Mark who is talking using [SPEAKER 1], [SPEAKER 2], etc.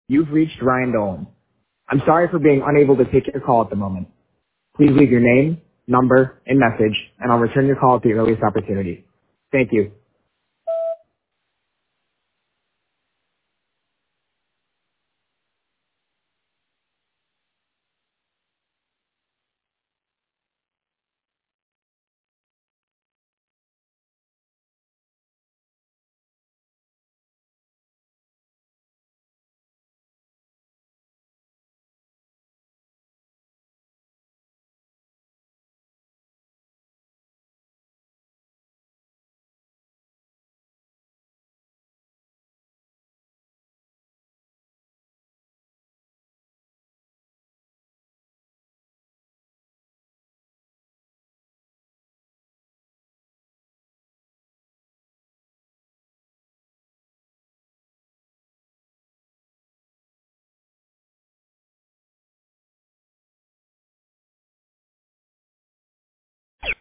[SPEAKER 1] You've reached Ryan Dolan. I'm sorry for being unable to take your call at the moment. Please leave your name, number, and message, and I'll return your call at the earliest opportunity. Thank you.